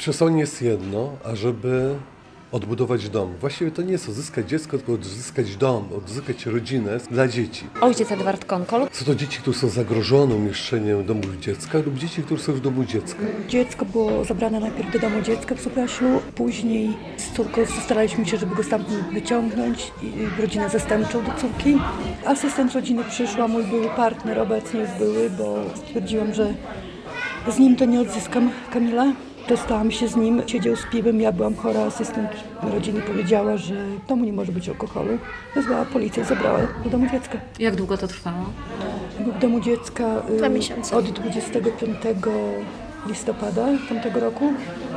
Przesłanie jest jedno, ażeby odbudować dom. Właściwie to nie jest odzyskać dziecko, tylko odzyskać dom, odzyskać rodzinę dla dzieci. Ojciec Edward Konkol. Są to dzieci, które są zagrożone umieszczeniem domów dziecka lub dzieci, które są w domu dziecka. Dziecko było zabrane najpierw do domu dziecka w Supraślu, później z córką staraliśmy się, żeby go stamtąd wyciągnąć i rodzinę zastępczą do córki. Asystent rodziny przyszła, mój były partner, obecnie już były, bo stwierdziłam, że z nim to nie odzyskam Kamila. Dostałam się z nim, siedział z piwem, ja byłam chora, asystent rodziny powiedziała, że w domu nie może być alkoholu. Wezwała policję i zabrała do domu dziecka. Jak długo to trwało? Był w domu dziecka 2 miesiące. Od 25 listopada tamtego roku.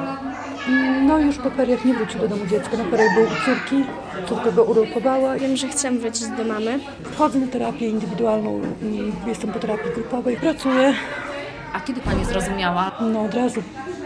No już po feriach nie wrócił do domu dziecka, na feriach był u córki, córka go urokowała. Wiem, że chcę wrócić do mamy. Wchodzę na terapię indywidualną, jestem po terapii grupowej, pracuję. A kiedy Pani zrozumiała? No od razu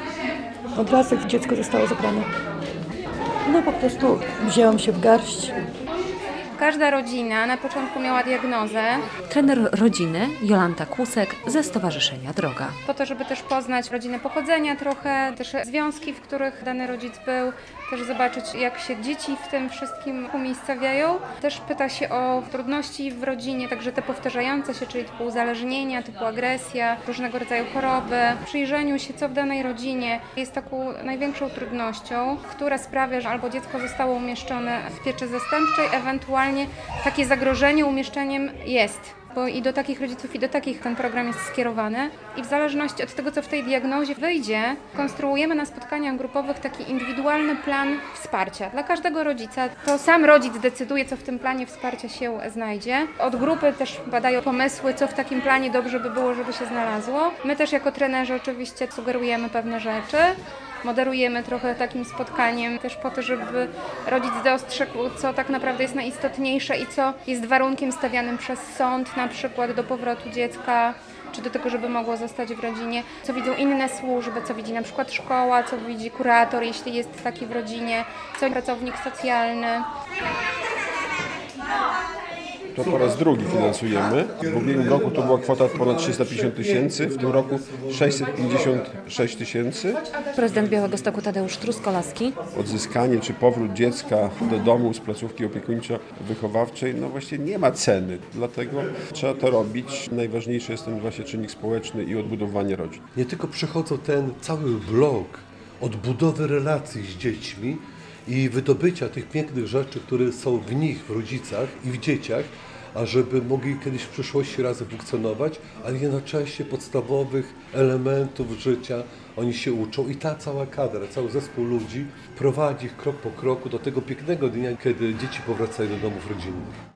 jak dziecko zostało zabrane. No po prostu wzięłam się w garść. Każda rodzina na początku miała diagnozę Trener rodziny Jolanta Kłusek ze Stowarzyszenia Droga. po to, żeby też poznać rodzinę pochodzenia trochę, też związki, w których dany rodzic był, też zobaczyć, jak się dzieci w tym wszystkim umiejscawiają. Też pyta się o trudności w rodzinie, także te powtarzające się, czyli typu uzależnienia, typu agresja, różnego rodzaju choroby. W przyjrzeniu się, co w danej rodzinie jest taką największą trudnością, która sprawia, że albo dziecko zostało umieszczone w pieczy zastępczej, ewentualnie takie zagrożenie umieszczeniem jest. Bo i do takich rodziców, i do takich ten program jest skierowany. I w zależności od tego, co w tej diagnozie wyjdzie, konstruujemy na spotkaniach grupowych taki indywidualny plan wsparcia dla każdego rodzica. To sam rodzic decyduje, co w tym planie wsparcia się znajdzie. Od grupy też badają pomysły, co w takim planie dobrze by było, żeby się znalazło. My też jako trenerzy oczywiście sugerujemy pewne rzeczy. Moderujemy trochę takim spotkaniem też po to, żeby rodzic dostrzegł, co tak naprawdę jest najistotniejsze i co jest warunkiem stawianym przez sąd, na przykład do powrotu dziecka, czy do tego, żeby mogło zostać w rodzinie, co widzą inne służby, co widzi na przykład szkoła, co widzi kurator, jeśli jest taki w rodzinie, co pracownik socjalny. To po raz drugi finansujemy. W ubiegłym roku to była kwota ponad 350 tysięcy, w tym roku 656 tysięcy. Prezydent Białegostoku Tadeusz Truskolaski. Odzyskanie czy powrót dziecka do domu z placówki opiekuńczo-wychowawczej, no właśnie nie ma ceny, dlatego trzeba to robić. Najważniejszy jest ten właśnie czynnik społeczny i odbudowanie rodzin. Nie tylko przychodzą ten cały blok odbudowy relacji z dziećmi i wydobycia tych pięknych rzeczy, które są w nich, w rodzicach i w dzieciach, ażeby mogli kiedyś w przyszłości razem funkcjonować, ale jednocześnie podstawowych elementów życia oni się uczą i ta cała kadra, cały zespół ludzi prowadzi ich krok po kroku do tego pięknego dnia, kiedy dzieci powracają do domów rodzinnych.